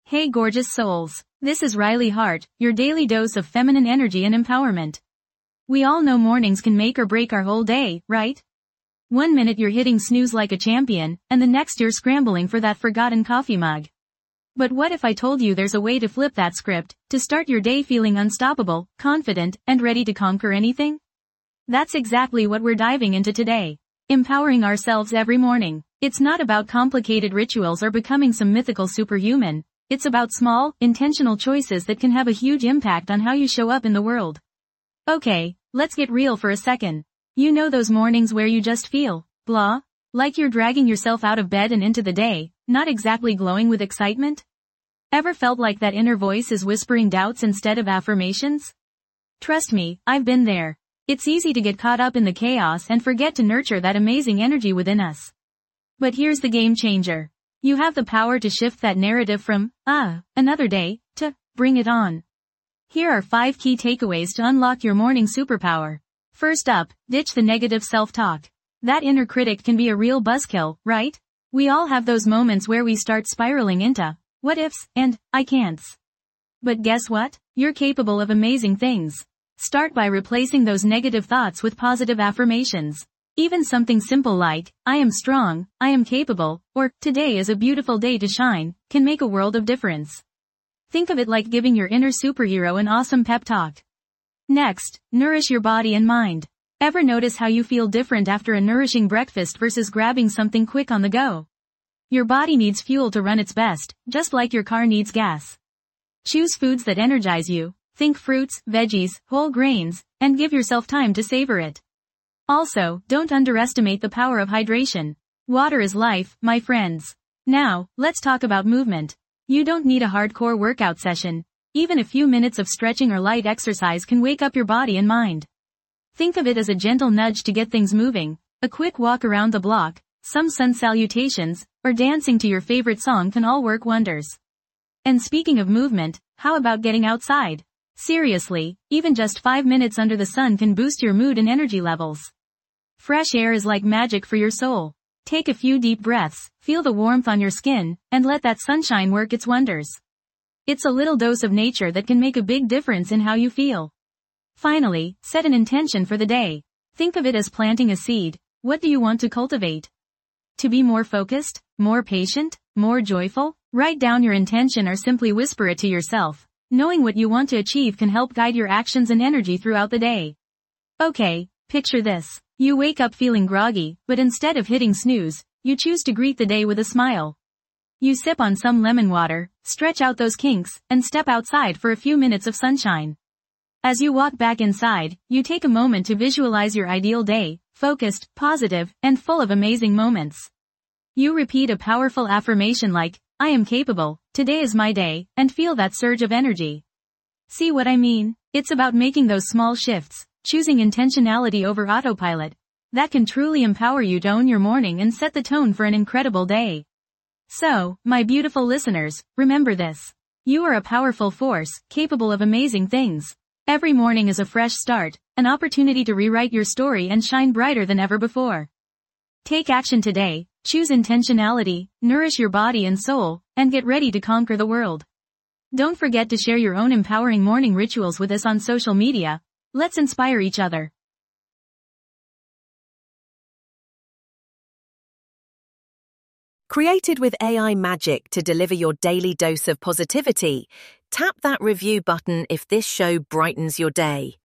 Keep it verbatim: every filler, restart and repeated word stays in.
Hey gorgeous souls, this is Riley Hart, your daily dose of feminine energy and empowerment. We all know mornings can make or break our whole day, right? One minute you're hitting snooze like a champion, and the next you're scrambling for that forgotten coffee mug. But what if I told you there's a way to flip that script, to start your day feeling unstoppable, confident, and ready to conquer anything? That's exactly what we're diving into today. Empowering ourselves every morning. It's not about complicated rituals or becoming some mythical superhuman. It's about small, intentional choices that can have a huge impact on how you show up in the world. Okay, let's get real for a second. You know those mornings where you just feel, blah, like you're dragging yourself out of bed and into the day, not exactly glowing with excitement? Ever felt like that inner voice is whispering doubts instead of affirmations? Trust me, I've been there. It's easy to get caught up in the chaos and forget to nurture that amazing energy within us. But here's the game changer. You have the power to shift that narrative from, ah, another day, to, bring it on. Here are five key takeaways to unlock your morning superpower. First up, ditch the negative self-talk. That inner critic can be a real buzzkill, right? We all have those moments where we start spiraling into, what ifs, and, I can'ts. But guess what? You're capable of amazing things. Start by replacing those negative thoughts with positive affirmations. Even something simple like, I am strong, I am capable, or, today is a beautiful day to shine, can make a world of difference. Think of it like giving your inner superhero an awesome pep talk. Next, nourish your body and mind. Ever notice how you feel different after a nourishing breakfast versus grabbing something quick on the go? Your body needs fuel to run its best, just like your car needs gas. Choose foods that energize you, think fruits, veggies, whole grains, and give yourself time to savor it. Also, don't underestimate the power of hydration. Water is life, my friends. Now, let's talk about movement. You don't need a hardcore workout session. Even a few minutes of stretching or light exercise can wake up your body and mind. Think of it as a gentle nudge to get things moving. A quick walk around the block, some sun salutations, or dancing to your favorite song can all work wonders. And speaking of movement, how about getting outside? Seriously, even just five minutes under the sun can boost your mood and energy levels. Fresh air is like magic for your soul. Take a few deep breaths, feel the warmth on your skin, and let that sunshine work its wonders. It's a little dose of nature that can make a big difference in how you feel. Finally, set an intention for the day. Think of it as planting a seed. What do you want to cultivate? To be more focused, more patient, more joyful? Write down your intention or simply whisper it to yourself. Knowing what you want to achieve can help guide your actions and energy throughout the day. Okay, picture this. You wake up feeling groggy, but instead of hitting snooze, you choose to greet the day with a smile. You sip on some lemon water, stretch out those kinks, and step outside for a few minutes of sunshine. As you walk back inside, you take a moment to visualize your ideal day, focused, positive, and full of amazing moments. You repeat a powerful affirmation like, I am capable, today is my day, and feel that surge of energy. See what I mean? It's about making those small shifts. Choosing intentionality over autopilot. That can truly empower you to own your morning and set the tone for an incredible day. So, my beautiful listeners, remember this. You are a powerful force, capable of amazing things. Every morning is a fresh start, an opportunity to rewrite your story and shine brighter than ever before. Take action today, choose intentionality, nourish your body and soul, and get ready to conquer the world. Don't forget to share your own empowering morning rituals with us on social media. Let's inspire each other. Created with A I magic to deliver your daily dose of positivity, tap that review button if this show brightens your day.